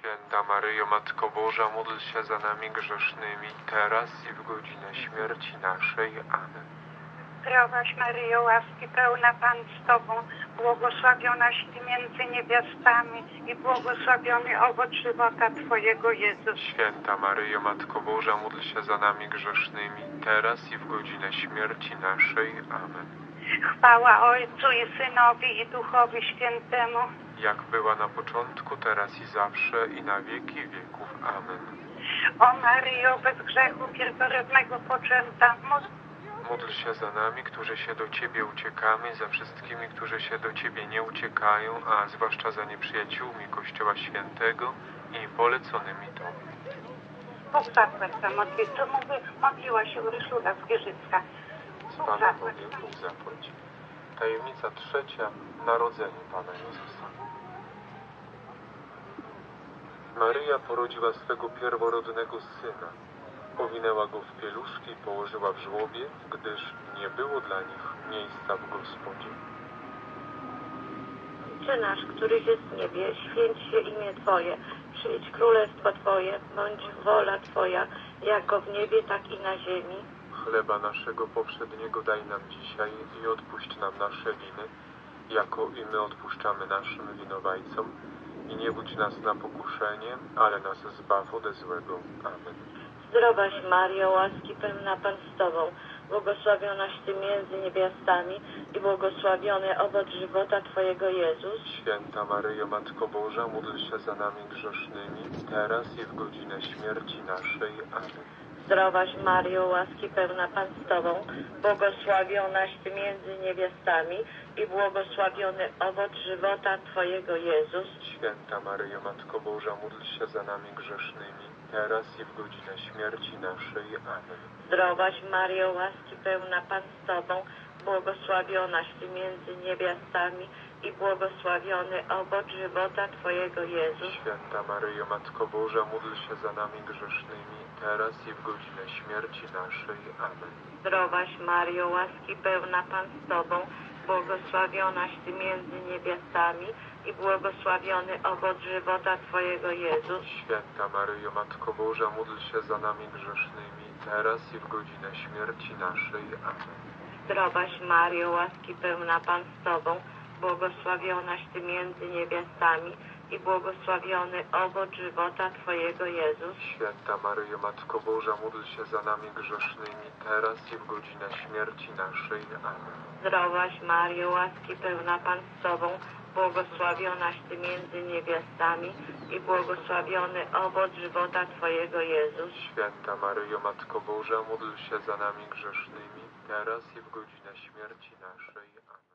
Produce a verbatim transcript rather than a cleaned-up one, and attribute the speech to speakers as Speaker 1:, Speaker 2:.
Speaker 1: Święta Maryjo, Matko Boża, módl się za nami grzesznymi, teraz i w godzinę śmierci naszej. Amen.
Speaker 2: Zdrowaś Maryjo, łaski pełna Pan z Tobą, błogosławionaś Ty między niewiastami i błogosławiony owoc żywota Twojego Jezus.
Speaker 1: Święta Maryjo, Matko Boża, módl się za nami grzesznymi, teraz i w godzinę śmierci naszej. Amen.
Speaker 2: Chwała Ojcu i Synowi i Duchowi Świętemu,
Speaker 1: Jak była na początku, teraz i zawsze, i na wieki wieków. Amen.
Speaker 2: o Maryjo, bez grzechu pierworodnego poczęta, módl
Speaker 1: Módl się za nami, którzy się do Ciebie uciekamy, za wszystkimi, którzy się do Ciebie nie uciekają, a zwłaszcza za nieprzyjaciółmi Kościoła Świętego i poleconymi Tobie.
Speaker 2: Bóg zapłać za modlitwę. Mówi, modliła się Urszula Zwierzycka.
Speaker 1: Z
Speaker 2: Bóg
Speaker 1: Pana
Speaker 2: zapłać.
Speaker 1: Bogiem Bóg zapłać. Tajemnica trzecia. Narodzenie Pana Jezusa. Maryja porodziła swego pierworodnego Syna. Owinęła go w pieluszki i położyła w żłobie, gdyż nie było dla nich miejsca w Gospodzie.
Speaker 3: Ojcze nasz, któryś jest w niebie, święć się imię Twoje, przyjdź królestwo Twoje, bądź wola Twoja, jako w niebie, tak i na ziemi.
Speaker 1: Chleba naszego powszedniego daj nam dzisiaj i odpuść nam nasze winy, jako i my odpuszczamy naszym winowajcom. I nie budź nas na pokuszenie, ale nas zbaw ode złego. Amen.
Speaker 3: Zdrowaś Mario, łaski pełna Pan z Tobą, błogosławionaś Ty między niewiastami i błogosławiony owoc żywota Twojego Jezus.
Speaker 1: Święta Maryjo, Matko Boża, módl się za nami grzesznymi, teraz i w godzinę śmierci naszej. Amen.
Speaker 3: Zdrowaś Mario, łaski pełna Pan z Tobą, błogosławionaś Ty między niewiastami i błogosławiony owoc żywota Twojego Jezus.
Speaker 1: Święta Maryjo, Matko Boża, módl się za nami grzesznymi, teraz i w godzinę śmierci naszej. Amen.
Speaker 3: Zdrowaś Mario, łaski pełna Pan z Tobą, błogosławionaś Ty między niewiastami i błogosławiony owoc żywota Twojego Jezus.
Speaker 1: Święta Maryjo, Matko Boża, módl się za nami grzesznymi, teraz i w godzinę śmierci naszej. Amen.
Speaker 3: Zdrowaś Mario, łaski pełna Pan z Tobą, błogosławionaś Ty między niewiastami i błogosławiony owoc żywota Twojego Jezus.
Speaker 1: Święta Maryjo, Matko Boża, módl się za nami grzesznymi, teraz i w godzinę śmierci naszej. Amen.
Speaker 3: Zdrowaś Mario, łaski pełna Pan z Tobą, błogosławionaś Ty między niewiastami i błogosławiony owoc żywota Twojego Jezus.
Speaker 1: Święta Maryjo, Matko Boża, módl się za nami grzesznymi, teraz i w godzinę śmierci naszej. Amen.
Speaker 3: Zdrowaś Mario, łaski pełna Pan z Tobą, błogosławionaś Ty między niewiastami i błogosławiony owoc żywota Twojego Jezus.
Speaker 1: Święta Maryjo, Matko Boża, módl się za nami grzesznymi, teraz i w godzinę śmierci naszej. Amen.